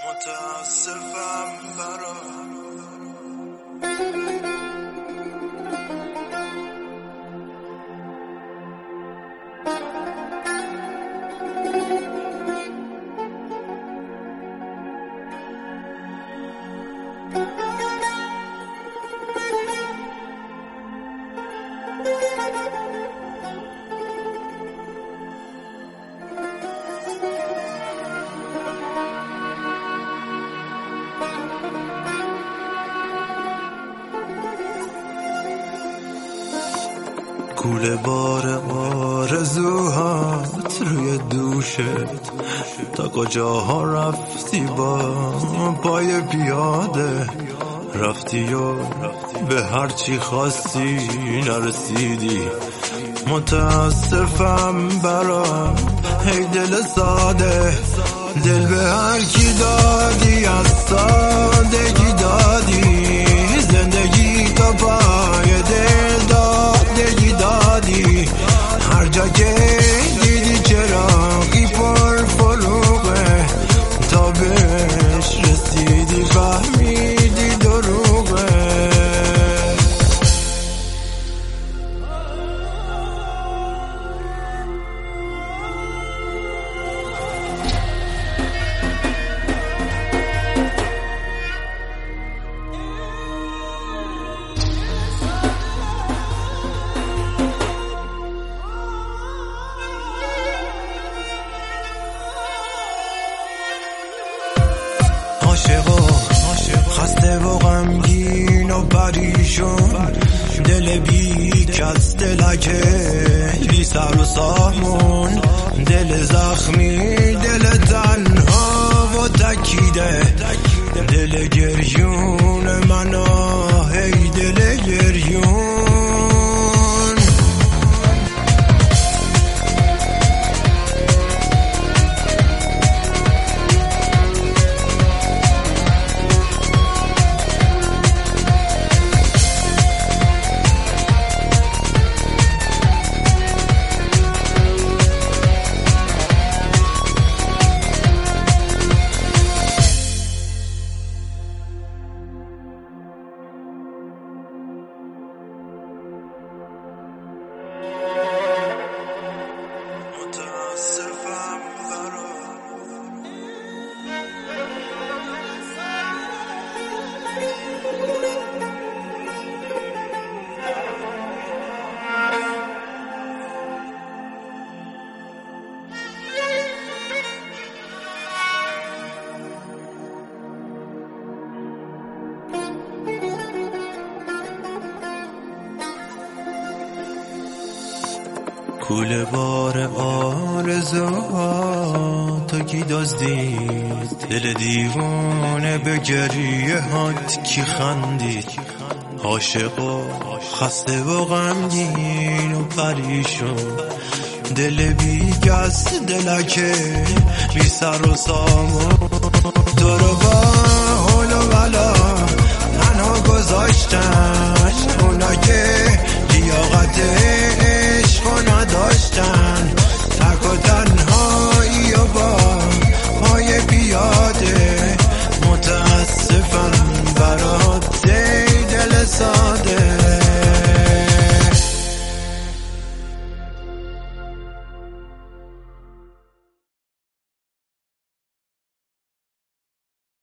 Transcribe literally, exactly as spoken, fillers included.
متاسفم برات کوله بار آرزوهات روی دوشت، تا کجاها رفتی با پای پیاده، رفتی و به هرچی خواستی نرسیدی. متاسفم برا هی دل ساده، دل به هر کی دادی از سادگی دادی، زندگی تا پای دل دادگی دادی. هر جا که دیدی چراغی پر فروغه، تا بهش رسیدی فهمیدی دروغه. عاشق و خسته و غمگین و پریشون، دل بی کس دلکه بی سر و سامون، دل زخمی دل تنها و تکیده، دل گریون منو هی دل گریون. کوله بار آرزوهات کی دزدید، دل دیوانه به گریه هات کی خندید. عاشق و خسته و غمگین و پریشون، دل بی کس دلکه بی سر و سامون، تو رو با حول و بلا تنها گذاشتن، اونا که لیاقت عشق نداشتن.